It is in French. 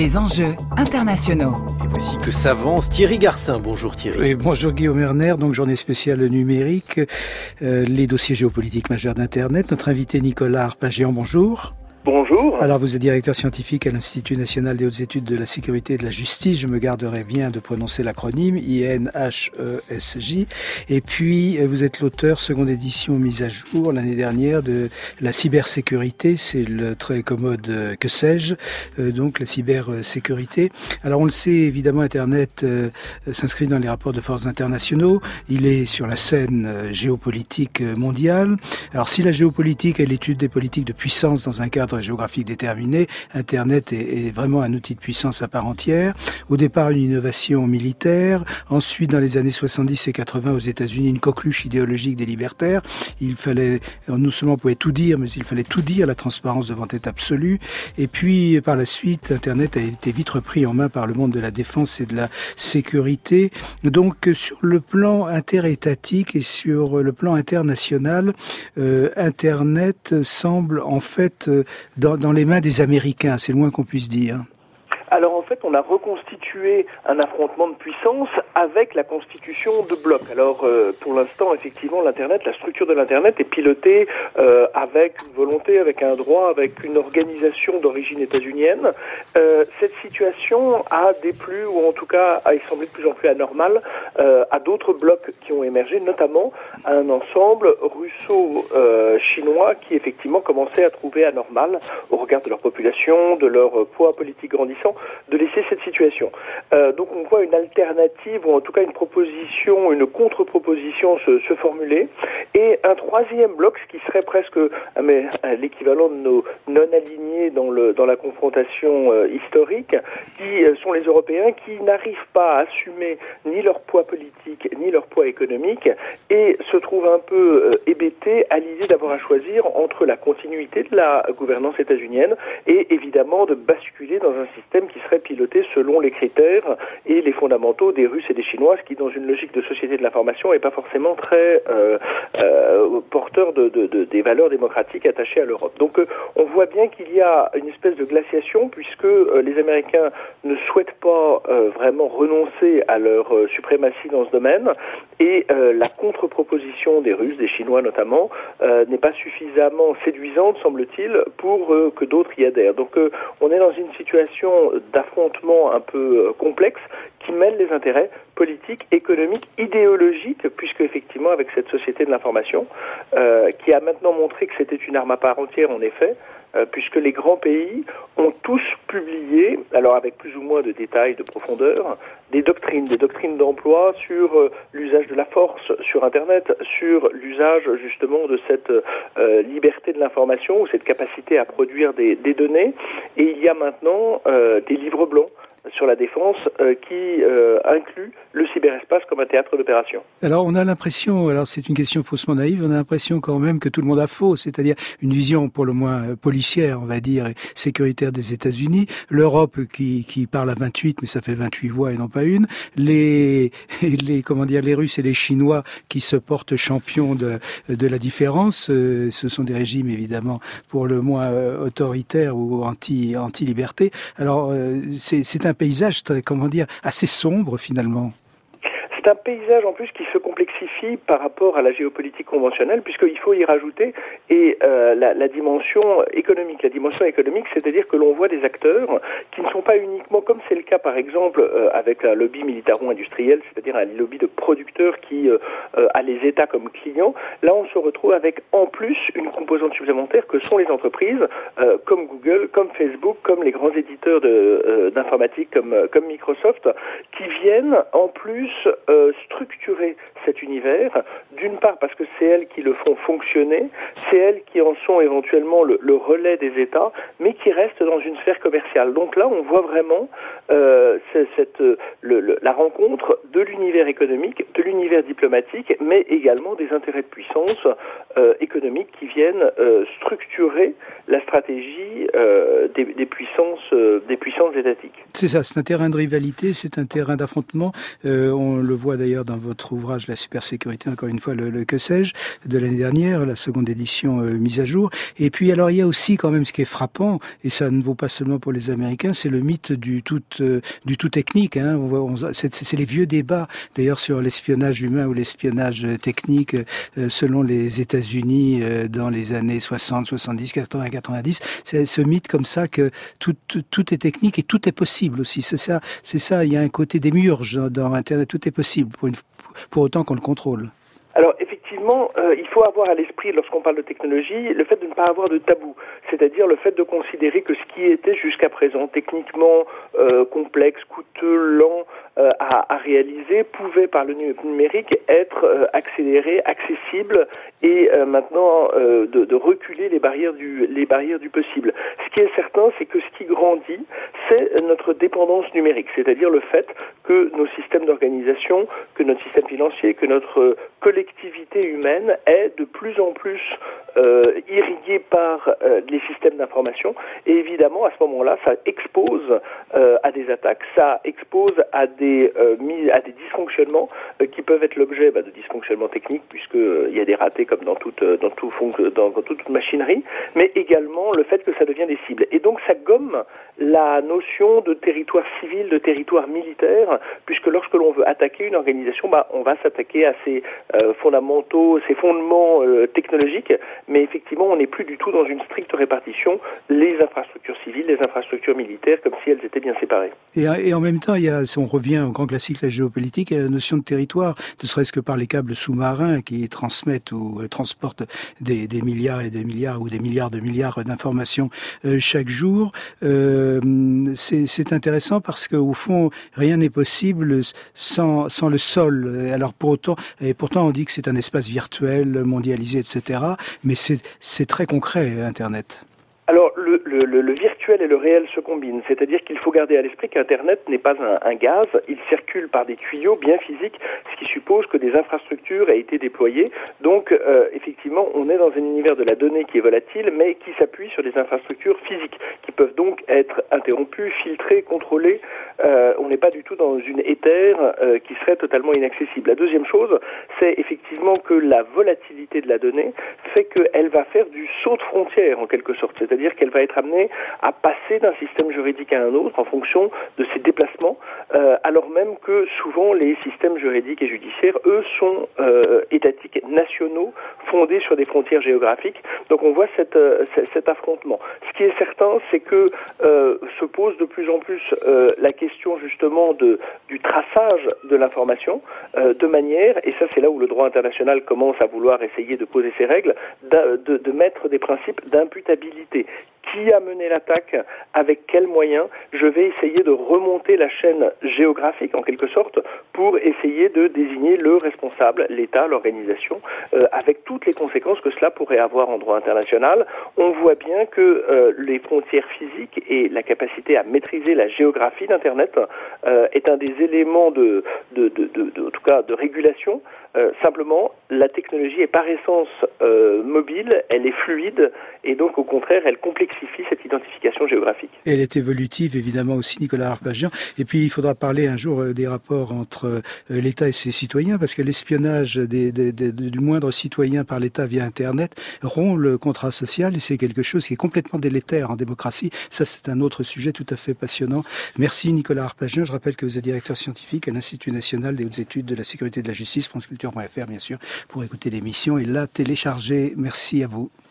Les enjeux internationaux. Et voici que s'avance Thierry Garcin. Bonjour Thierry. Et bonjour Guillaume Erner, donc journée spéciale numérique, les dossiers géopolitiques majeurs d'Internet. Notre invité Nicolas Arpagian, bonjour. Bonjour. Alors vous êtes directeur scientifique à l'Institut national des hautes études de la sécurité et de la justice. Je me garderai bien de prononcer l'acronyme INHESJ. Et puis vous êtes l'auteur, seconde édition mise à jour l'année dernière de la cybersécurité. C'est le très commode que sais-je, donc la cybersécurité. Alors on le sait évidemment, Internet s'inscrit dans les rapports de forces internationaux. Il est sur la scène géopolitique mondiale. Alors si la géopolitique est l'étude des politiques de puissance dans un cadre géographique déterminé, Internet est vraiment un outil de puissance à part entière. Au départ, une innovation militaire. Ensuite, dans les années 70 et 80, aux États-Unis, une coqueluche idéologique des libertaires. Il fallait, non seulement on pouvait tout dire, mais il fallait tout dire. La transparence devant être absolue. Et puis, par la suite, Internet a été vite repris en main par le monde de la défense et de la sécurité. Donc, sur le plan interétatique et sur le plan international, Internet semble en fait dans les mains des Américains, c'est le moins qu'on puisse dire. Alors en fait, on a reconstitué un affrontement de puissance avec la constitution de blocs. Alors pour l'instant, effectivement, l'Internet, la structure de l'Internet est pilotée avec une volonté, avec un droit, avec une organisation d'origine états-unienne. Cette situation a déplu, ou en tout cas a semblé de plus en plus anormale, à d'autres blocs qui ont émergé, notamment à un ensemble russo-chinois qui effectivement commençait à trouver anormal, au regard de leur population, de leur poids politique grandissant, de laisser cette situation. Donc on voit une alternative, ou en tout cas une proposition, une contre-proposition se formuler, et un troisième bloc, ce qui serait presque l'équivalent de nos non-alignés dans la confrontation historique, qui sont les Européens, qui n'arrivent pas à assumer ni leur poids politique, ni leur poids économique, et se trouvent un peu hébétés à l'idée d'avoir à choisir entre la continuité de la gouvernance états-unienne et évidemment de basculer dans un système qui serait piloté selon les critères et les fondamentaux des Russes et des Chinois, ce qui, dans une logique de société de l'information, n'est pas forcément très porteur des valeurs démocratiques attachées à l'Europe. Donc on voit bien qu'il y a une espèce de glaciation, puisque les Américains ne souhaitent pas vraiment renoncer à leur suprématie dans ce domaine, et la contre-proposition des Russes, des Chinois notamment, n'est pas suffisamment séduisante, semble-t-il, pour que d'autres y adhèrent. Donc on est dans une situation d'affrontement un peu complexe qui mêle les intérêts politiques, économiques, idéologiques, puisque effectivement avec cette société de l'information qui a maintenant montré que c'était une arme à part entière en effet, puisque les grands pays ont tous publié, alors avec plus ou moins de détails, de profondeur, des doctrines d'emploi sur l'usage de la force sur Internet, sur l'usage justement de cette liberté de l'information, ou cette capacité à produire des données. Et il y a maintenant des livres blancs sur la défense qui inclut le cyberespace comme un théâtre d'opération. Alors on a l'impression, alors c'est une question faussement naïve, on a l'impression quand même que tout le monde a faux, c'est-à-dire une vision pour le moins policière, on va dire, et sécuritaire des États-Unis, l'Europe qui parle à 28, mais ça fait 28 voix et non pas une, les Russes et les Chinois qui se portent champions de la différence, ce sont des régimes évidemment pour le moins autoritaires ou anti-liberté. Alors c'est un paysage très, assez sombre finalement. C'est un paysage en plus qui se complexifie par rapport à la géopolitique conventionnelle, puisqu'il faut y rajouter la dimension économique. La dimension économique, c'est-à-dire que l'on voit des acteurs qui ne sont pas uniquement, comme c'est le cas par exemple avec un lobby militaro-industriel, c'est-à-dire un lobby de producteurs qui a les États comme clients. Là, on se retrouve avec en plus une composante supplémentaire que sont les entreprises comme Google, comme Facebook, comme les grands éditeurs d'informatique comme Microsoft, qui viennent en plus structurer cet univers, d'une part parce que c'est elles qui le font fonctionner, c'est elles qui en sont éventuellement le relais des États, mais qui restent dans une sphère commerciale. Donc là, on voit vraiment la rencontre de l'univers économique, de l'univers diplomatique, mais également des intérêts de puissance économiques qui viennent structurer la stratégie des puissances étatiques. C'est ça, c'est un terrain de rivalité, c'est un terrain d'affrontement. On le voit d'ailleurs dans votre ouvrage La cybersécurité, sécurité, encore une fois, le que sais-je, de l'année dernière, la seconde édition mise à jour. Et puis, alors, il y a aussi quand même ce qui est frappant, et ça ne vaut pas seulement pour les Américains, c'est le mythe du tout technique. Hein. C'est les vieux débats, d'ailleurs, sur l'espionnage humain ou l'espionnage technique, selon les États-Unis, dans les années 60, 70, 80, 90. C'est ce mythe comme ça que tout est technique et tout est possible aussi. C'est ça. Il y a un côté démiurge dans Internet. Tout est possible pour autant qu'on le contrôle. Alors effectivement, il faut avoir à l'esprit, lorsqu'on parle de technologie, le fait de ne pas avoir de tabou, c'est-à-dire le fait de considérer que ce qui était jusqu'à présent techniquement complexe, coûteux, lent à réaliser, pouvait par le numérique être accéléré, accessible et maintenant de reculer les barrières du possible. Ce qui est certain, c'est que ce qui grandit, c'est notre dépendance numérique, c'est-à-dire le fait que nos systèmes d'organisation, que notre système financier, que notre collectivité humaine est de plus en plus irriguée par les systèmes d'information et évidemment à ce moment-là ça expose à des attaques, ça expose à des dysfonctionnements qui peuvent être l'objet de dysfonctionnements techniques puisqu'il y a des ratés comme dans toute machinerie, mais également le fait que ça devient des cibles. Et donc ça gomme la notion de territoire civil, de territoire militaire, puisque lorsque l'on veut attaquer une organisation, on va s'attaquer à ses fondamentaux, ses fondements technologiques, mais effectivement on n'est plus du tout dans une stricte répartition, les infrastructures civiles, les infrastructures militaires, comme si elles étaient bien séparées. Et en même temps, si on revient au grand classique, la géopolitique, il y a la notion de territoire, ne serait-ce que par les câbles sous-marins qui transmettent ou transportent des milliards et des milliards ou des milliards de milliards d'informations chaque jour. C'est intéressant parce qu'au fond, rien n'est possible sans le sol. Alors pourtant on dit que c'est un espace virtuel, mondialisé, etc. Mais c'est très concret, Internet. Alors, le virtuel et le réel se combinent, c'est-à-dire qu'il faut garder à l'esprit qu'Internet n'est pas un gaz, il circule par des tuyaux bien physiques, ce qui suppose que des infrastructures aient été déployées. Donc, effectivement, on est dans un univers de la donnée qui est volatile, mais qui s'appuie sur des infrastructures physiques, qui peuvent donc être interrompues, filtrées, contrôlées. On n'est pas du tout dans une éther qui serait totalement inaccessible. La deuxième chose, c'est effectivement que la volatilité de la donnée fait qu'elle va faire du saut de frontière, en quelque sorte. C'est-à-dire qu'elle va être amenée à passer d'un système juridique à un autre en fonction de ses déplacements, alors même que souvent les systèmes juridiques et judiciaires, eux, sont étatiques, nationaux, fondés sur des frontières géographiques. Donc on voit cet affrontement. Ce qui est certain, c'est que se pose de plus en plus la question justement du traçage de l'information, de manière, et ça c'est là où le droit international commence à vouloir essayer de poser ses règles, de mettre des principes d'imputabilité. Qui a mené l'attaque, avec quels moyens? Je vais essayer de remonter la chaîne géographique, en quelque sorte, pour essayer de désigner le responsable, l'État, l'organisation, avec toutes les conséquences que cela pourrait avoir en droit international. On voit bien que les frontières physiques et la capacité à maîtriser la géographie d'Internet est un des éléments en tout cas, de régulation. Simplement, la technologie est par essence mobile, elle est fluide, et donc au contraire, elle complexifie cette identification géographique. Et elle est évolutive, évidemment, aussi, Nicolas Harpagian. Et puis, il faudra parler un jour des rapports entre l'État et ses citoyens, parce que l'espionnage du moindre citoyen par l'État via Internet rompt le contrat social, et c'est quelque chose qui est complètement délétère en démocratie. Ça, c'est un autre sujet tout à fait passionnant. Merci, Nicolas Harpagian. Je rappelle que vous êtes directeur scientifique à l'Institut national des hautes études de la sécurité et de la justice, franceculture.fr, bien sûr, pour écouter l'émission et la télécharger. Merci à vous.